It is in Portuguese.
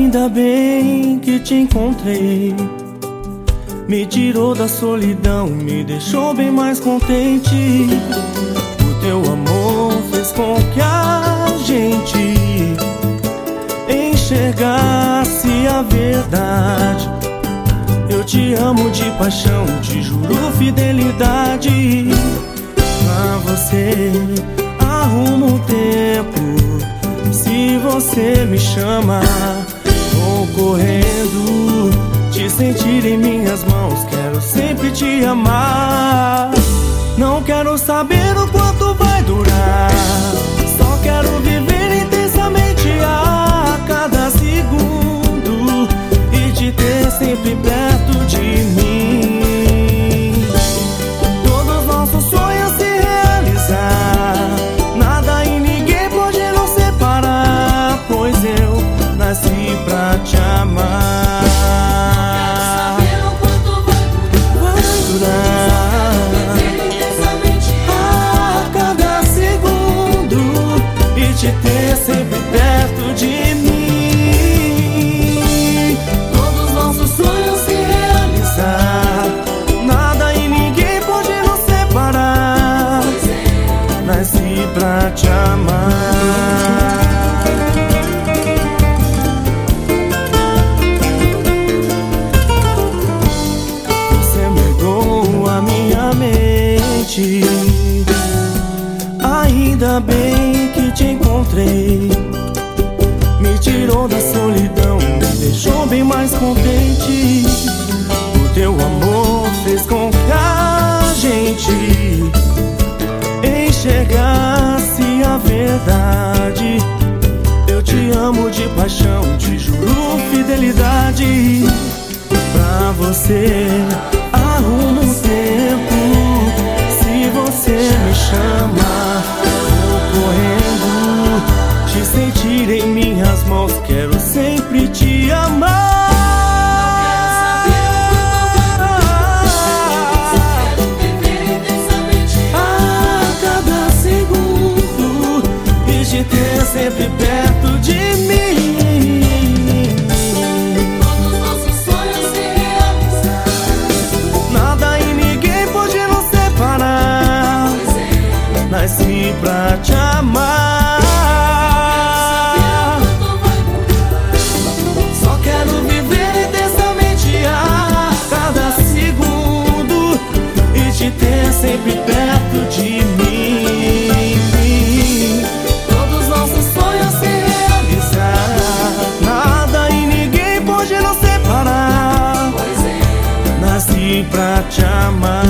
Ainda bem que te encontrei, me tirou da solidão, me deixou bem mais contente. O teu amor fez com que a gente enxergasse a verdade. Eu te amo de paixão, te juro fidelidade. Pra você arrumo um tempo, se você me chama, vou correndo, te sentir em minhas mãos, quero sempre te amar. Não quero saber o quanto vai durar, só quero viver intensamente a cada segundo e te ter sempre perto de mim. Todos nossos sonhos se realizar, nada e ninguém pode nos separar, pois eu nasci pra te amar. Vai durar a cada segundo e te ter sempre perto de mim. Todos nossos sonhos se realizar, nada e ninguém pode nos separar, nasci pra te amar. Ainda bem que te encontrei, me tirou da solidão, me deixou bem mais contente. O teu amor fez com que a gente enxergasse a verdade. Eu te amo de paixão, te juro fidelidade. Pra você arrumo um tempo, se você me chama, vou correndo, te sentir em minhas mãos, quero sempre te amar. A cada segundo e te ter sempre perto de mim. Nasci pra te amar. Só quero viver intensamente a cada segundo e te ter sempre perto de mim. Todos nossos sonhos se realizar, nada e ninguém pode nos separar. Nasci pra te amar.